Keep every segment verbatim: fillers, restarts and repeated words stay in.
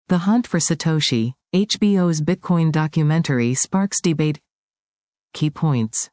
The Hunt for Satoshi, H B O's Bitcoin documentary sparks debate. Key points.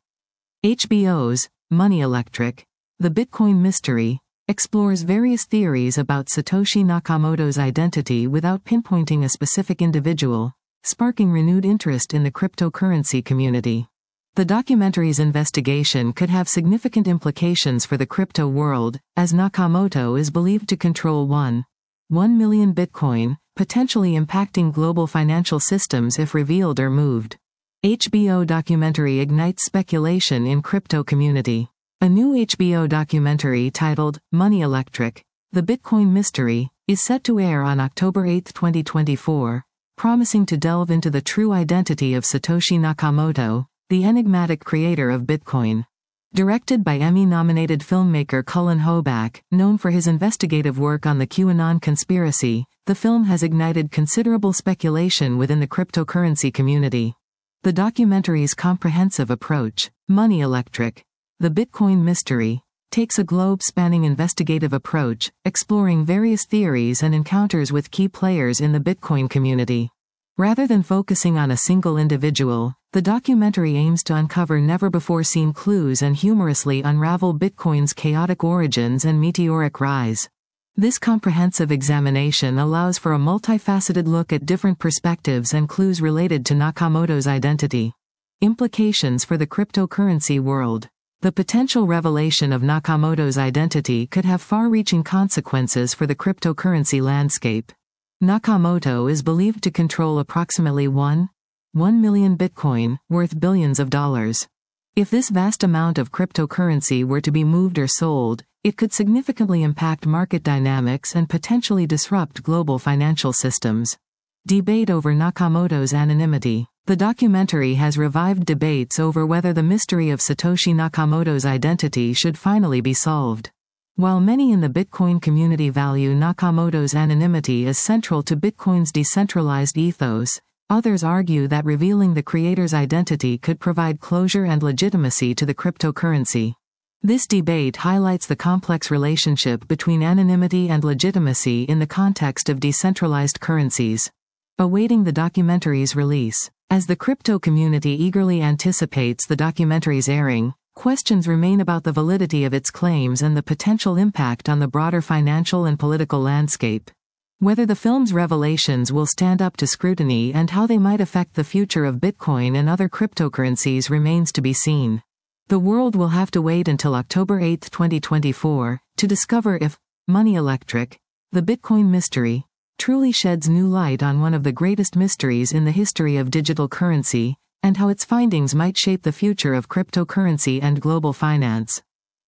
H B O's Money Electric, The Bitcoin Mystery, explores various theories about Satoshi Nakamoto's identity without pinpointing a specific individual, sparking renewed interest in the cryptocurrency community. The documentary's investigation could have significant implications for the crypto world, as Nakamoto is believed to control one point one million Bitcoin, potentially impacting global financial systems if revealed or moved. H B O documentary ignites speculation in crypto community. A new H B O documentary titled Money Electric, The Bitcoin Mystery, is set to air on October eighth, twenty twenty-four, promising to delve into the true identity of Satoshi Nakamoto, the enigmatic creator of Bitcoin. Directed by Emmy-nominated filmmaker Cullen Hoback, known for his investigative work on the QAnon conspiracy, the film has ignited considerable speculation within the cryptocurrency community. The documentary's comprehensive approach, Money Electric, The Bitcoin Mystery, takes a globe-spanning investigative approach, exploring various theories and encounters with key players in the Bitcoin community. Rather than focusing on a single individual, the documentary aims to uncover never-before-seen clues and humorously unravel Bitcoin's chaotic origins and meteoric rise. This comprehensive examination allows for a multifaceted look at different perspectives and clues related to Nakamoto's identity. Implications for the cryptocurrency world. The potential revelation of Nakamoto's identity could have far-reaching consequences for the cryptocurrency landscape. Nakamoto is believed to control approximately one point one million Bitcoin, worth billions of dollars. If this vast amount of cryptocurrency were to be moved or sold, it could significantly impact market dynamics and potentially disrupt global financial systems. Debate over Nakamoto's anonymity. The documentary has revived debates over whether the mystery of Satoshi Nakamoto's identity should finally be solved. While many in the Bitcoin community value Nakamoto's anonymity as central to Bitcoin's decentralized ethos, others argue that revealing the creator's identity could provide closure and legitimacy to the cryptocurrency. This debate highlights the complex relationship between anonymity and legitimacy in the context of decentralized currencies. Awaiting the documentary's release. As the crypto community eagerly anticipates the documentary's airing, questions remain about the validity of its claims and the potential impact on the broader financial and political landscape. Whether the film's revelations will stand up to scrutiny and how they might affect the future of Bitcoin and other cryptocurrencies remains to be seen. The world will have to wait until October eighth, twenty twenty-four, to discover if Money Electric, The Bitcoin Mystery, truly sheds new light on one of the greatest mysteries in the history of digital currency, and how its findings might shape the future of cryptocurrency and global finance.